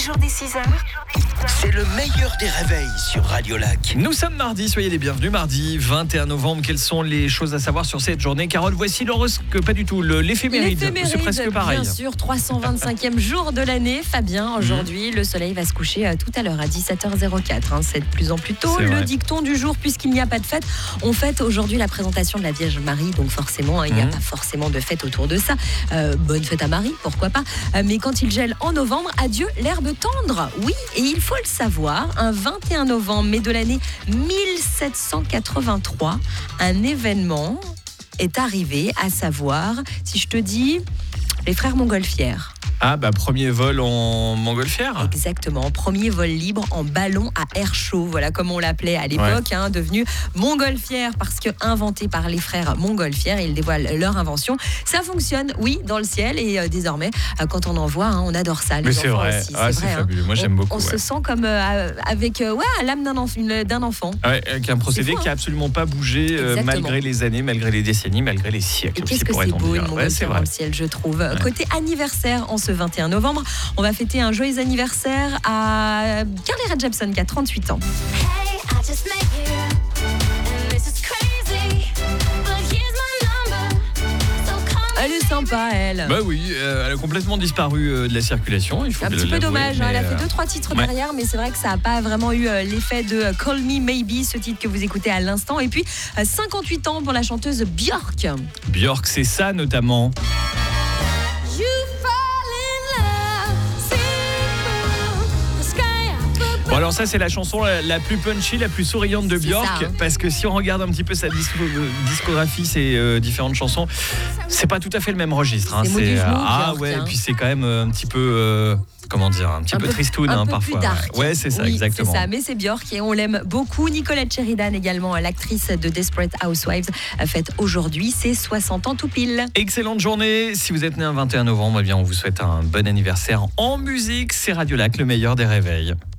jours dès 6h, c'est le meilleur des réveils sur Radio Lac. Nous sommes mardi, soyez les bienvenus. Mardi 21 novembre, quelles sont les choses à savoir sur cette journée? Carole, voici l'horoscope, pas du tout, l'éphéméride. C'est presque pareil. Bien sûr, 325e jour de l'année. Fabien, aujourd'hui, le soleil va se coucher tout à l'heure à 17h04. C'est de plus en plus tôt. Le dicton du jour, puisqu'il n'y a pas de fête, on fête aujourd'hui la présentation de la Vierge Marie. Donc forcément, il n'y a pas forcément de fête autour de ça. Bonne fête à Marie, pourquoi pas. Mais quand il gèle en novembre, adieu l'herbe tendre. Oui, et il faut le savoir, un 21 novembre, mais de l'année 1783, un événement est arrivé, à savoir, si je te dis, les frères Montgolfière. Ah premier vol en montgolfière. Exactement, premier vol libre en ballon à air chaud, voilà comme on l'appelait à l'époque, devenu montgolfière parce que inventé par les frères Montgolfière, ils dévoilent leur invention. Ça fonctionne, oui, dans le ciel et désormais, quand on en voit, on adore ça. Les mais c'est vrai, aussi, c'est fabuleux. Moi j'aime beaucoup. On se sent comme avec l'âme d'un enfant. Avec un procédé qui n'a absolument pas bougé malgré les années, malgré les décennies, malgré les siècles. Et qu'est-ce que c'est beau une montgolfière dans le ciel, je trouve. Côté anniversaire, en ce 21 novembre, on va fêter un joyeux anniversaire à Carly Rae Jepsen qui a 38 ans. Elle est sympa, elle. Oui, elle a complètement disparu de la circulation. Il faut un petit peu dommage, elle a fait 2-3 titres derrière, mais c'est vrai que ça n'a pas vraiment eu l'effet de Call Me Maybe, ce titre que vous écoutez à l'instant. Et puis 58 ans pour la chanteuse Björk. Björk, c'est ça notamment. Bon alors ça c'est la chanson la plus punchy, la plus souriante de Björk, parce que si on regarde un petit peu sa discographie, ses différentes chansons, c'est pas tout à fait le même registre. C'est et puis c'est quand même un petit peu un petit peu tristoun parfois. Ouais, c'est ça, exactement. C'est ça, mais c'est Björk et on l'aime beaucoup. Nicolette Sheridan également, l'actrice de Desperate Housewives, fête aujourd'hui ses 60 ans tout pile. Excellente journée. Si vous êtes né un 21 novembre, on vous souhaite un bon anniversaire en musique. C'est Radio Lac, le meilleur des réveils.